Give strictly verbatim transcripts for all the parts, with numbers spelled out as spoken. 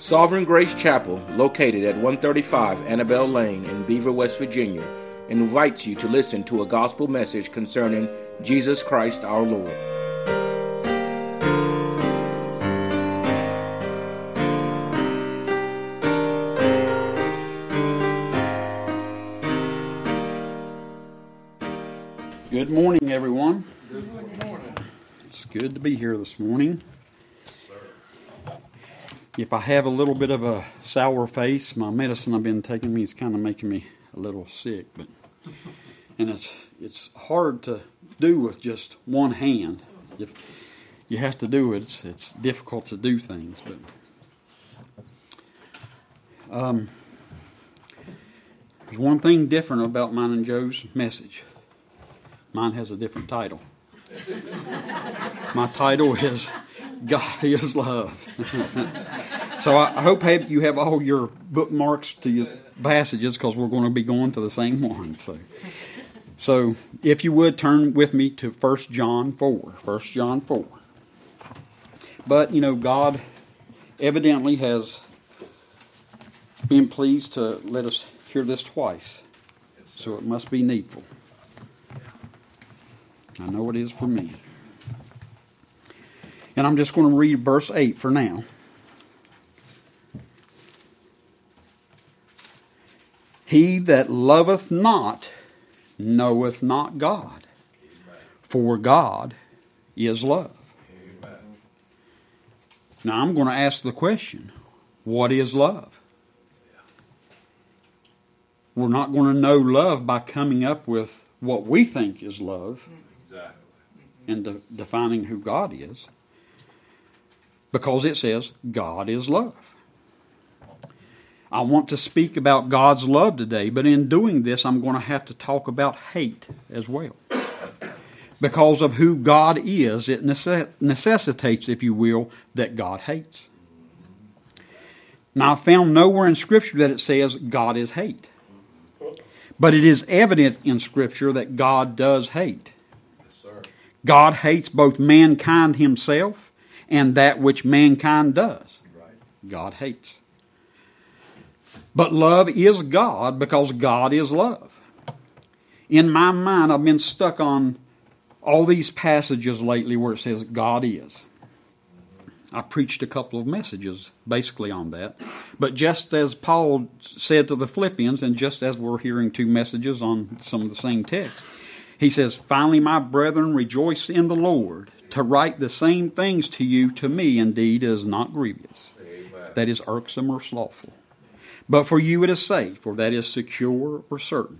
Sovereign Grace Chapel, located at one thirty-five Annabelle Lane in Beaver, West Virginia, invites you to listen to a gospel message concerning Jesus Christ our Lord. Good morning, everyone. Good morning. It's good to be here this morning. If I have a little bit of a sour face, my medicine I've been taking me is kind of making me a little sick, but and it's it's hard to do with just one hand. If you have to do it, it's, it's difficult to do things. But um, there's one thing different about mine and Joe's message. Mine has a different title. My title is God is Love. So I, I hope you have all your bookmarks to your passages because we're going to be going to the same one. So, so if you would turn with me to First John four. First John four. But, you know, God evidently has been pleased to let us hear this twice. So it must be needful. I know it is for me. And I'm just going to read verse eight for now. He that loveth not knoweth not God, for God is love. Amen. Now I'm going to ask the question, what is love? We're not going to know love by coming up with what we think is love. Exactly. And de- defining who God is. Because it says, God is love. I want to speak about God's love today, but in doing this, I'm going to have to talk about hate as well. Because of who God is, it necess- necessitates, if you will, that God hates. Now, I found nowhere in Scripture that it says God is hate. But it is evident in Scripture that God does hate. Yes, sir. God hates both mankind himself and that which mankind does. Right. God hates. But love is God because God is love. In my mind, I've been stuck on all these passages lately where it says God is. I preached a couple of messages basically on that. But just as Paul said to the Philippians, and just as we're hearing two messages on some of the same text, he says, finally, my brethren, rejoice in the Lord. To write the same things to you, to me, indeed, is not grievous. Amen. That is irksome or slothful. But for you it is safe, for that is secure or certain.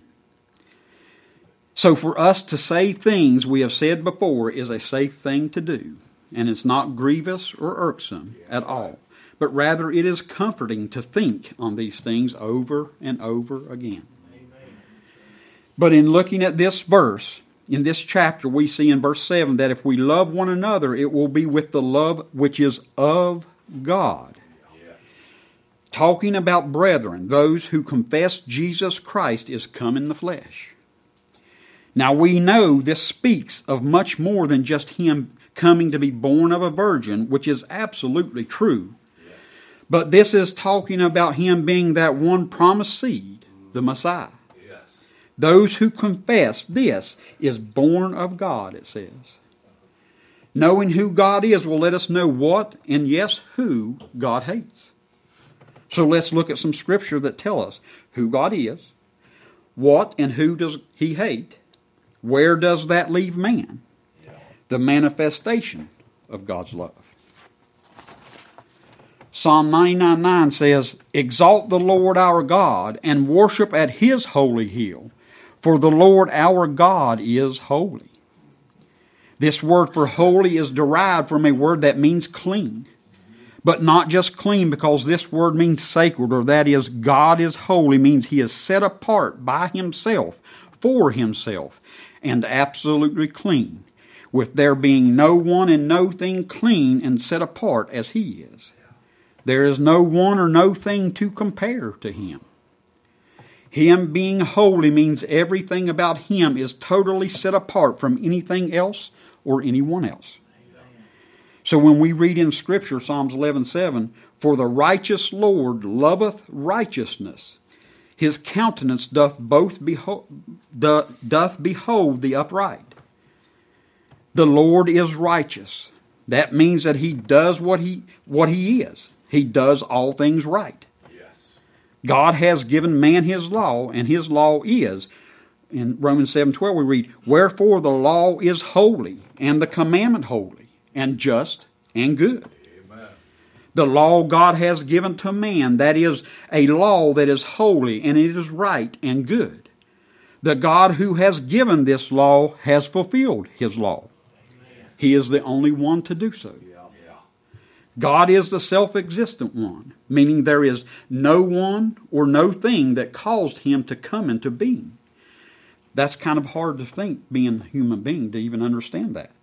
So for us to say things we have said before is a safe thing to do. And it's not grievous or irksome at all. But rather it is comforting to think on these things over and over again. Amen. But in looking at this verse, in this chapter, we see in verse seven that if we love one another, it will be with the love which is of God. Yes. Talking about brethren, those who confess Jesus Christ is come in the flesh. Now we know this speaks of much more than just Him coming to be born of a virgin, which is absolutely true. Yes. But this is talking about Him being that one promised seed, the Messiah. Yes. Those who confess this is born of God, it says. Knowing who God is will let us know what and yes, who God hates. So let's look at some scripture that tell us who God is, what and who does He hate, where does that leave man? The manifestation of God's love. Psalm ninety-nine nine says, exalt the Lord our God and worship at His holy hill, for the Lord our God is holy. This word for holy is derived from a word that means clean. But not just clean, because this word means sacred, or that is, God is holy means He is set apart by Himself, for Himself, and absolutely clean, with there being no one and no thing clean and set apart as He is. There is no one or no thing to compare to Him. Him being holy means everything about Him is totally set apart from anything else or anyone else. So when we read in Scripture, Psalms eleven seven, for the righteous Lord loveth righteousness. His countenance doth both beho- doth behold the upright. The Lord is righteous. That means that he does what he what he is. He does all things right. Yes. God has given man his law, and his law is, in Romans seven twelve we read, wherefore the law is holy, and the commandment holy, and just, and good. Amen. The law God has given to man, that is a law that is holy, and it is right and good. The God who has given this law has fulfilled his law. Amen. He is the only one to do so. Yeah. Yeah. God is the self-existent one, meaning there is no one or no thing that caused him to come into being. That's kind of hard to think, being a human being, to even understand that.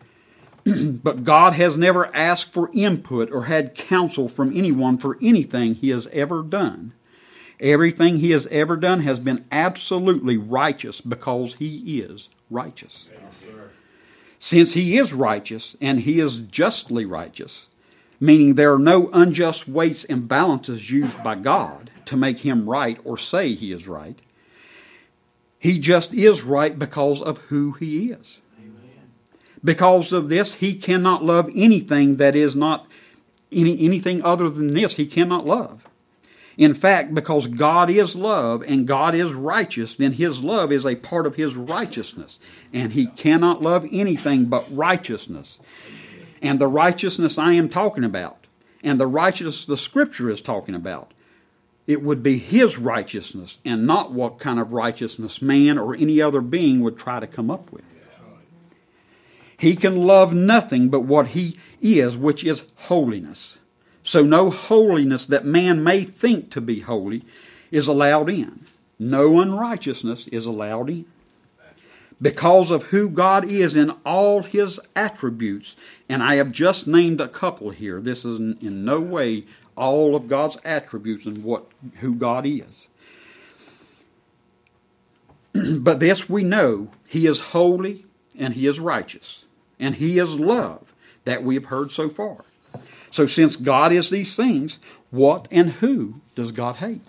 But God has never asked for input or had counsel from anyone for anything he has ever done. Everything he has ever done has been absolutely righteous because he is righteous. Yes, sir. Since he is righteous and he is justly righteous, meaning there are no unjust weights and balances used by God to make him right or say he is right, he just is right because of who he is. Because of this, he cannot love anything that is not any, anything other than this. He cannot love. In fact, because God is love and God is righteous, then his love is a part of his righteousness. And he cannot love anything but righteousness. And the righteousness I am talking about, and the righteousness the Scripture is talking about, it would be his righteousness and not what kind of righteousness man or any other being would try to come up with. He can love nothing but what he is, which is holiness. So no holiness that man may think to be holy is allowed in. No unrighteousness is allowed in. Because of who God is in all his attributes, and I have just named a couple here. This is in, in no way all of God's attributes and what who God is. But this we know, he is holy and he is righteous. And he is love, that we have heard so far. So since God is these things, what and who does God hate?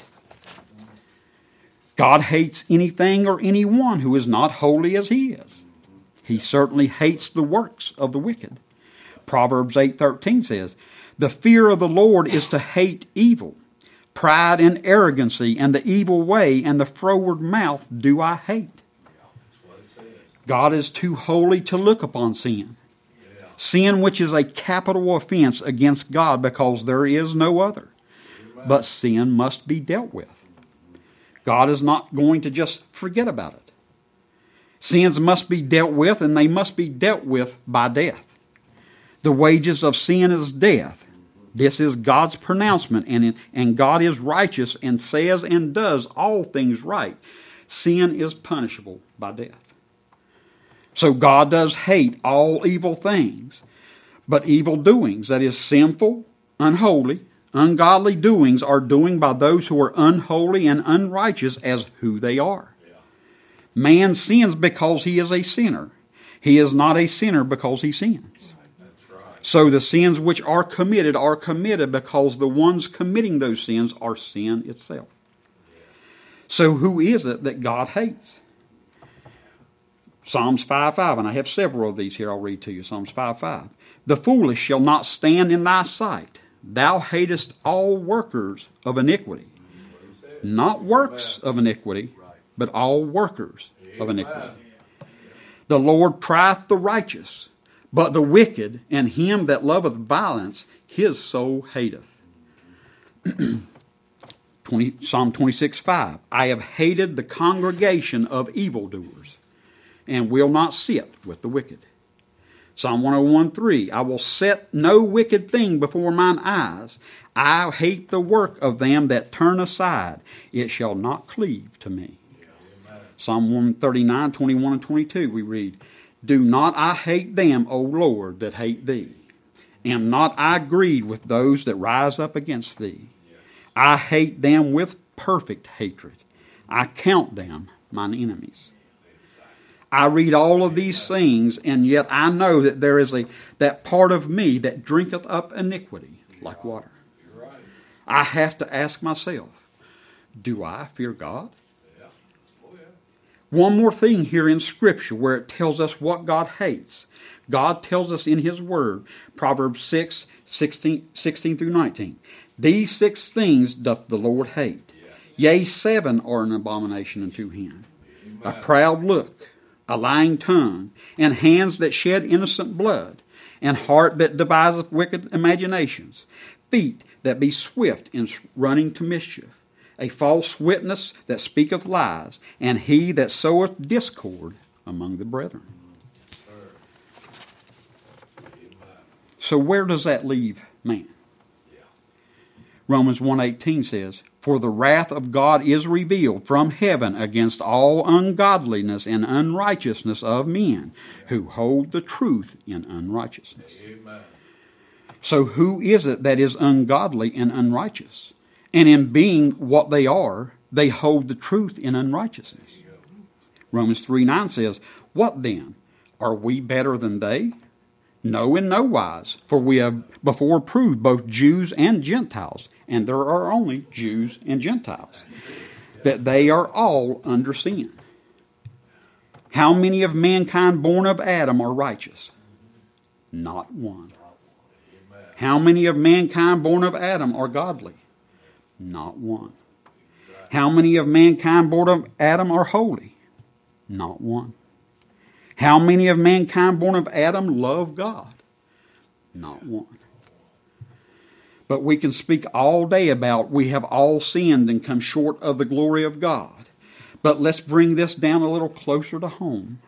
God hates anything or anyone who is not holy as he is. He certainly hates the works of the wicked. Proverbs eight thirteen says, the fear of the Lord is to hate evil. Pride and arrogancy and the evil way and the froward mouth do I hate. God is too holy to look upon sin. Yeah. Sin which is a capital offense against God because there is no other. Amen. But sin must be dealt with. God is not going to just forget about it. Sins must be dealt with, and they must be dealt with by death. The wages of sin is death. This is God's pronouncement, and, and God is righteous and says and does all things right. Sin is punishable by death. So God does hate all evil things, but evil doings, that is sinful, unholy, ungodly doings, are doing by those who are unholy and unrighteous as who they are. Yeah. Man sins because he is a sinner. He is not a sinner because he sins. That's right. So the sins which are committed are committed because the ones committing those sins are sin itself. Yeah. So who is it that God hates? Psalms five five, and I have several of these here I'll read to you. Psalms five five. The foolish shall not stand in thy sight. Thou hatest all workers of iniquity. Not works of iniquity, but all workers of iniquity. The Lord trieth the righteous, but the wicked and him that loveth violence, his soul hateth. Psalm twenty-six five. I have hated the congregation of evildoers, and will not sit with the wicked. Psalm one oh one three, I will set no wicked thing before mine eyes. I hate the work of them that turn aside. It shall not cleave to me. Yeah, Psalm one thirty-nine, twenty-one and twenty-two, we read, do not I hate them, O Lord, that hate thee? Am not I grieved with those that rise up against thee? Yes. I hate them with perfect hatred. I count them mine enemies. I read all of these things, and yet I know that there is a that part of me that drinketh up iniquity like water. I have to ask myself, do I fear God? One more thing here in Scripture where it tells us what God hates. God tells us in His Word, Proverbs six, sixteen, sixteen through nineteen. These six things doth the Lord hate. Yea, seven are an abomination unto Him. A proud look, a lying tongue, and hands that shed innocent blood, and heart that deviseth wicked imaginations, feet that be swift in running to mischief, a false witness that speaketh lies, and he that soweth discord among the brethren. So where does that leave man? Romans one eighteen says, For the wrath of God is revealed from heaven against all ungodliness and unrighteousness of men who hold the truth in unrighteousness. Amen. So who is it that is ungodly and unrighteous? And in being what they are, they hold the truth in unrighteousness. Romans three nine says, What then? Are we better than they? No, in no wise, for we have before proved both Jews and Gentiles, and there are only Jews and Gentiles, that they are all under sin. How many of mankind born of Adam are righteous? Not one. How many of mankind born of Adam are godly? Not one. How many of mankind born of Adam are holy? Not one. How many of mankind born of Adam love God? Not one. But we can speak all day about we have all sinned and come short of the glory of God. But let's bring this down a little closer to home.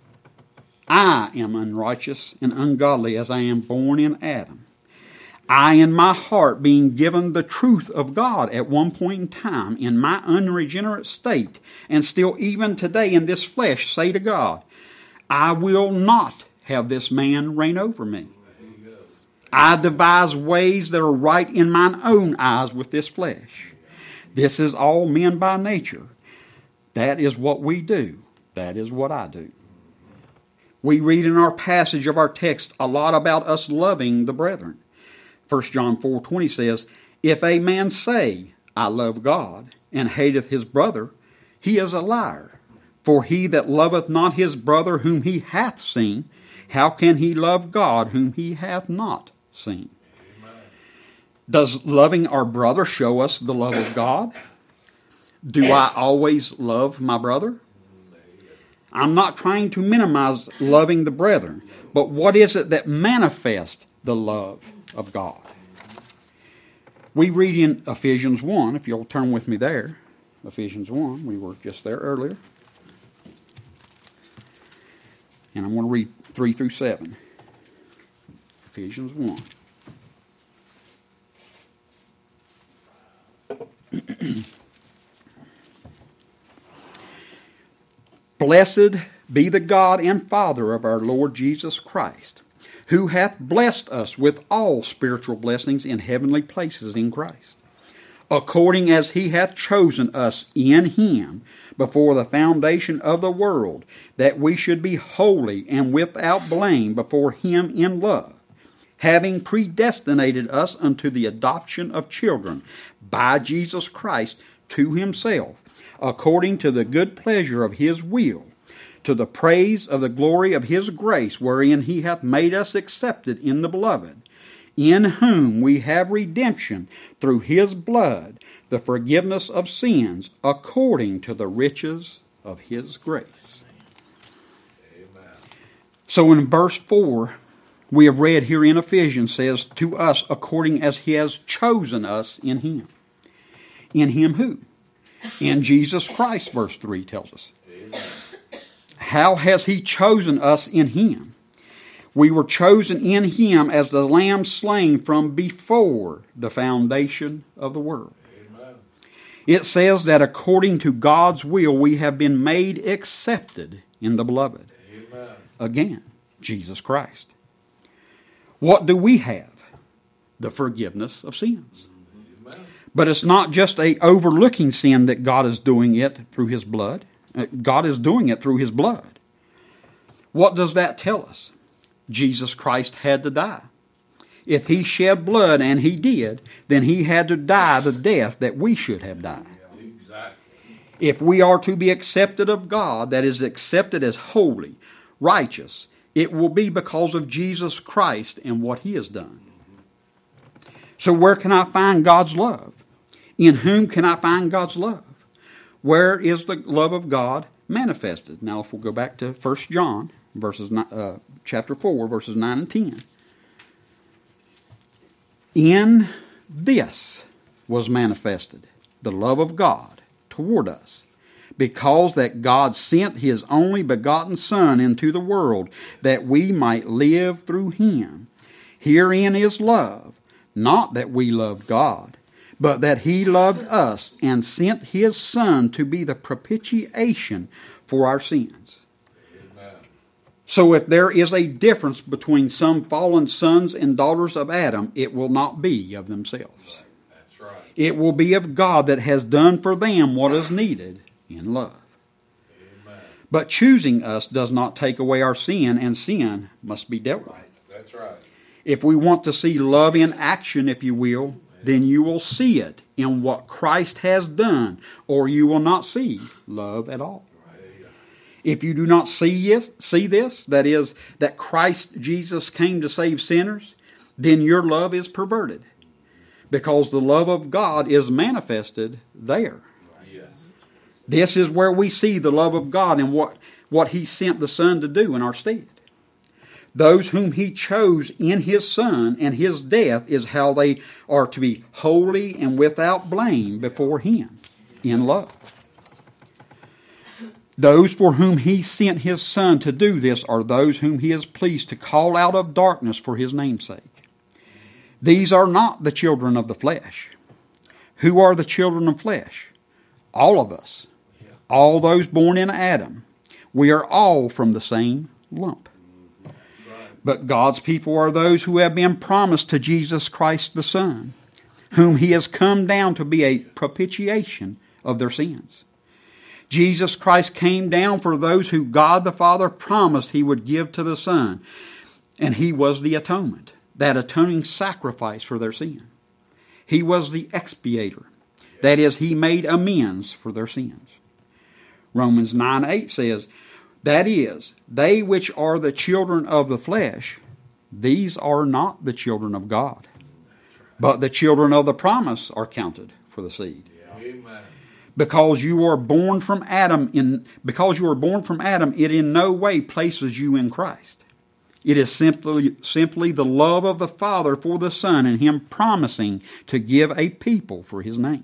I am unrighteous and ungodly as I am born in Adam. I in my heart being given the truth of God at one point in time in my unregenerate state, and still even today in this flesh say to God, I will not have this man reign over me. I devise ways that are right in mine own eyes with this flesh. This is all men by nature. That is what we do. That is what I do. We read in our passage of our text a lot about us loving the brethren. First John four twenty says, If a man say, I love God, and hateth his brother, he is a liar. For he that loveth not his brother whom he hath seen, how can he love God whom he hath not seen? Amen. Does loving our brother show us the love of God? Do I always love my brother? I'm not trying to minimize loving the brethren, but what is it that manifests the love of God? We read in Ephesians one, if you'll turn with me there. Ephesians one, we were just there earlier. And I'm going to read three through seven. Ephesians one. Blessed be the God and Father of our Lord Jesus Christ, who hath blessed us with all spiritual blessings in heavenly places in Christ, according as he hath chosen us in him before the foundation of the world, that we should be holy and without blame before him in love, having predestinated us unto the adoption of children by Jesus Christ to himself, according to the good pleasure of his will, to the praise of the glory of his grace, wherein he hath made us accepted in the beloved, in whom we have redemption through his blood, the forgiveness of sins, according to the riches of his grace. Amen. So in verse four, we have read here in Ephesians, says, to us according as he has chosen us in him. In him who? In Jesus Christ, verse three tells us. Amen. How has he chosen us in him? We were chosen in him as the lamb slain from before the foundation of the world. Amen. It says that according to God's will we have been made accepted in the beloved. Amen. Again, Jesus Christ. What do we have? The forgiveness of sins. Amen. But it's not just a overlooking sin that God is doing it through his blood. God is doing it through his blood. What does that tell us? Jesus Christ had to die. If he shed blood, and he did, then he had to die the death that we should have died. Exactly. If we are to be accepted of God, that is accepted as holy, righteous, it will be because of Jesus Christ and what he has done. So where can I find God's love? In whom can I find God's love? Where is the love of God manifested? Now if we'll go back to First John, verses uh, chapter four, verses nine and ten. In this was manifested the love of God toward us, because that God sent his only begotten Son into the world, that we might live through him. Herein is love, not that we loved God, but that he loved us and sent his Son to be the propitiation for our sins. Amen. So if there is a difference between some fallen sons and daughters of Adam, it will not be of themselves. That's right. It will be of God that has done for them what is needed in love. Amen. But choosing us does not take away our sin, and sin must be dealt with. That's right. If we want to see love in action, if you will, then you will see it in what Christ has done, or you will not see love at all. If you do not see it, see this, that is, that Christ Jesus came to save sinners, then your love is perverted, because the love of God is manifested there. Yes. This is where we see the love of God and what, what he sent the Son to do in our stead. Those whom he chose in his Son and his death is how they are to be holy and without blame before him in love. Those for whom he sent his Son to do this are those whom he is pleased to call out of darkness for his name's sake. These are not the children of the flesh. Who are the children of flesh? All of us. All those born in Adam. We are all from the same lump. But God's people are those who have been promised to Jesus Christ the Son, whom he has come down to be a propitiation of their sins. Jesus Christ came down for those who God the Father promised he would give to the Son, and he was the atonement, that atoning sacrifice for their sin. He was the expiator, that is, he made amends for their sins. Romans nine eight says, that is, they which are the children of the flesh, these are not the children of God, but the children of the promise are counted for the seed. Amen. Because you are born from Adam, in because you are born from Adam, it in no way places you in Christ. It is simply simply the love of the Father for the Son, and him promising to give a people for his name.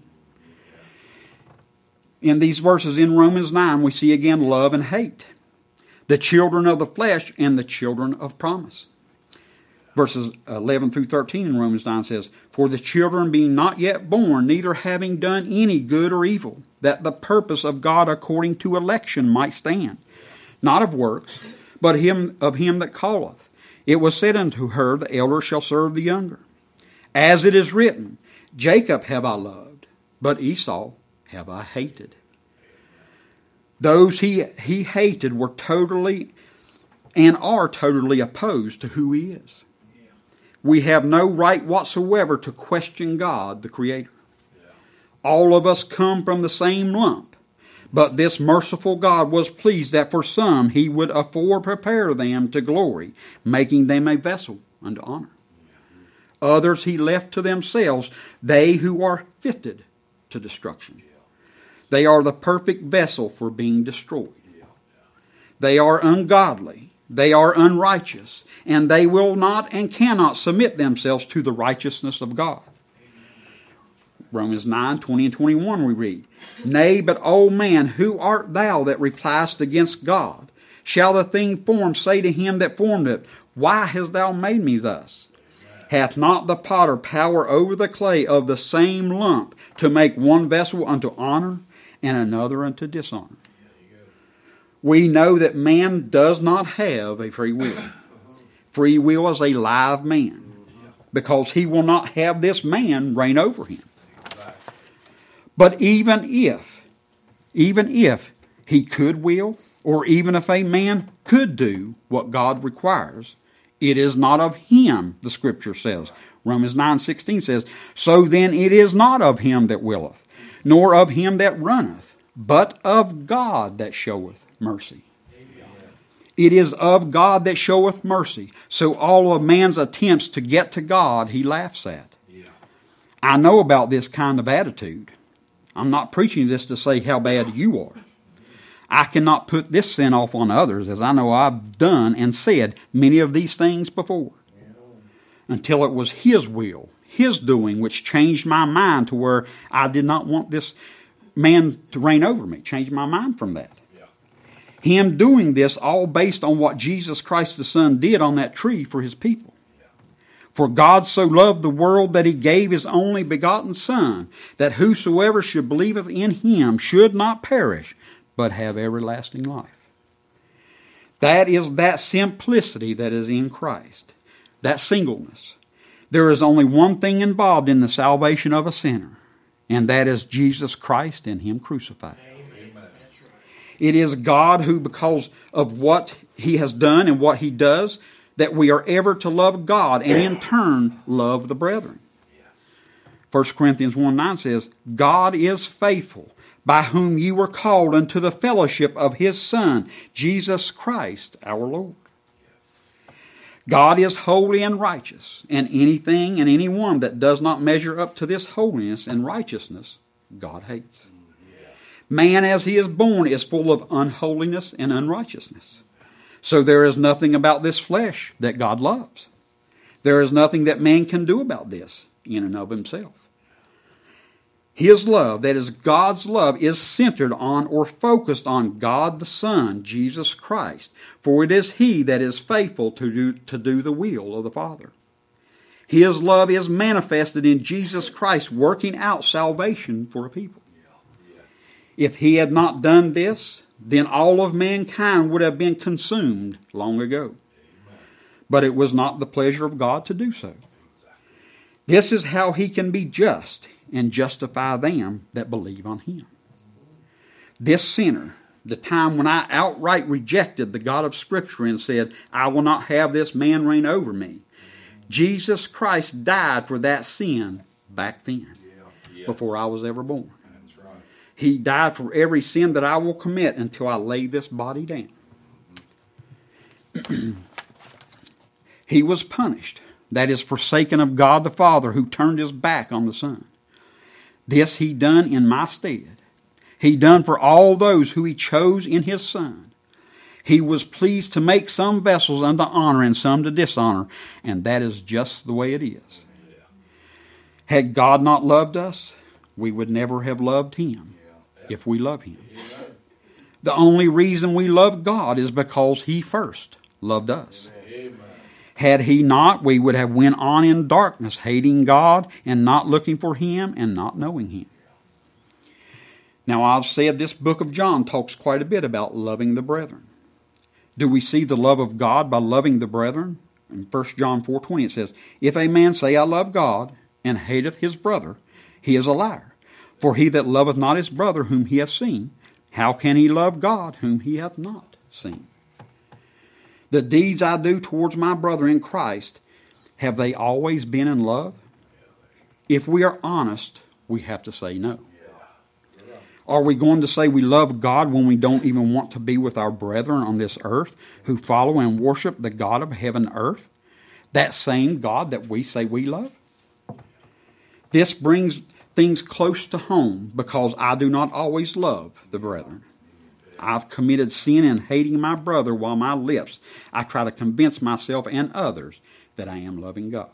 In these verses in Romans nine, we see again love and hate. The children of the flesh and the children of promise. Verses eleven through thirteen in Romans nine says, for the children being not yet born, neither having done any good or evil, that the purpose of God according to election might stand, not of works, but him of him that calleth. It was said unto her, the elder shall serve the younger. As it is written, Jacob have I loved, but Esau have I hated. Those he, he hated were totally and are totally opposed to who he is. Yeah. We have no right whatsoever to question God, the Creator. Yeah. All of us come from the same lump, but this merciful God was pleased that for some he would afore prepare them to glory, making them a vessel unto honor. Yeah. Others he left to themselves, they who are fitted to destruction. Yeah. They are the perfect vessel for being destroyed. They are ungodly. They are unrighteous. And they will not and cannot submit themselves to the righteousness of God. Romans nine, twenty and twenty-one we read, nay, but, O man, who art thou that repliest against God? Shall the thing formed say to him that formed it, why hast thou made me thus? Hath not the potter power over the clay of the same lump to make one vessel unto honor and another unto dishonor? We know that man does not have a free will. Free will is a live man, because he will not have this man reign over him. But even if, even if he could will, or even if a man could do what God requires, it is not of him, the Scripture says. Romans nine sixteen says, so then it is not of him that willeth, nor of him that runneth, but of God that showeth mercy. It is of God that showeth mercy. So all of man's attempts to get to God, he laughs at. Yeah. I know about this kind of attitude. I'm not preaching this to say how bad you are. I cannot put this sin off on others, as I know I've done and said many of these things before. Yeah. Until it was his will, his doing, which changed my mind to where I did not want this man to reign over me. Changed my mind from that. Him doing this all based on what Jesus Christ the Son did on that tree for his people. For God so loved the world that he gave his only begotten Son, that whosoever should believeth in him should not perish, but have everlasting life. That is that simplicity that is in Christ, that singleness. There is only one thing involved in the salvation of a sinner, and that is Jesus Christ and him crucified. It is God who, because of what he has done and what he does, that we are ever to love God and in turn love the brethren. First Corinthians one nine says, God is faithful, by whom you were called unto the fellowship of his Son, Jesus Christ our Lord. God is holy and righteous, and anything and anyone that does not measure up to this holiness and righteousness, God hates. Man, as he is born, is full of unholiness and unrighteousness. So there is nothing about this flesh that God loves. There is nothing that man can do about this in and of himself. His love, that is God's love, is centered on or focused on God the Son, Jesus Christ. For it is he that is faithful to do, to do the will of the Father. His love is manifested in Jesus Christ working out salvation for a people. If he had not done this, then all of mankind would have been consumed long ago. Amen. But it was not the pleasure of God to do so. Exactly. This is how he can be just and justify them that believe on him. This sinner, the time when I outright rejected the God of Scripture and said, I will not have this man reign over me, Jesus Christ died for that sin back then, yeah. Yes. Before I was ever born. He died for every sin that I will commit until I lay this body down. He was punished, that is, forsaken of God the Father, who turned his back on the Son. This he done in my stead. He done for all those who he chose in his Son. He was pleased to make some vessels unto honor and some to dishonor, and that is just the way it is. Had God not loved us, we would never have loved him. If we love him. The only reason we love God is because he first loved us. Amen. Had he not, we would have went on in darkness, hating God and not looking for him and not knowing him. Now, I've said this book of John talks quite a bit about loving the brethren. Do we see the love of God by loving the brethren? In First John four twenty it says, if a man say, I love God, and hateth his brother, he is a liar. For he that loveth not his brother whom he hath seen, how can he love God whom he hath not seen? The deeds I do towards my brother in Christ, have they always been in love? If we are honest, we have to say no. Are we going to say we love God when we don't even want to be with our brethren on this earth who follow and worship the God of heaven and earth? That same God that we say we love? This brings things close to home because I do not always love the brethren. I've committed sin in hating my brother while my lips I try to convince myself and others that I am loving God.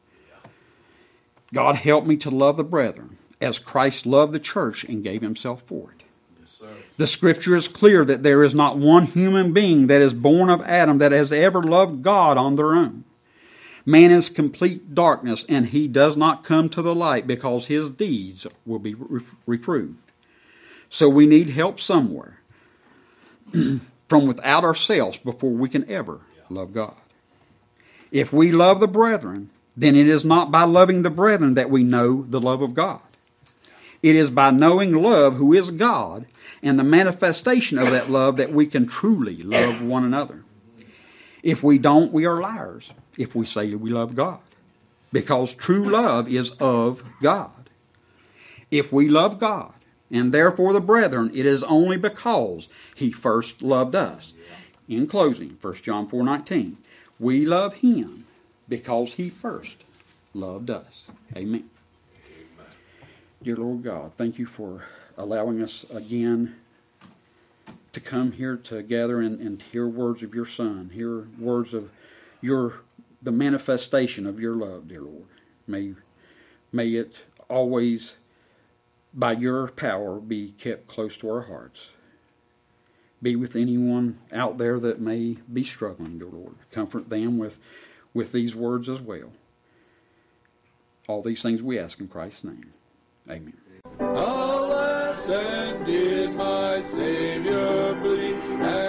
God help me to love the brethren as Christ loved the church and gave himself for it. Yes, sir. The Scripture is clear that there is not one human being that is born of Adam that has ever loved God on their own. Man is complete darkness, and he does not come to the light because his deeds will be re- reproved. So we need help somewhere from without ourselves before we can ever love God. If we love the brethren, then it is not by loving the brethren that we know the love of God. It is by knowing love, who is God, and the manifestation of that love that we can truly love one another. If we don't, we are liars if we say we love God, because true love is of God. If we love God, and therefore the brethren, it is only because He first loved us. In closing, First John four nineteen, we love Him because He first loved us. Amen. Amen. Dear Lord God, thank You for allowing us again to come here together and, and hear words of Your Son, hear words of Your the manifestation of Your love, dear Lord. May, may it always, by Your power, be kept close to our hearts. Be with anyone out there that may be struggling, dear Lord. Comfort them with, with these words as well. All these things we ask in Christ's name. Amen. Alas, and did my Savior bleed?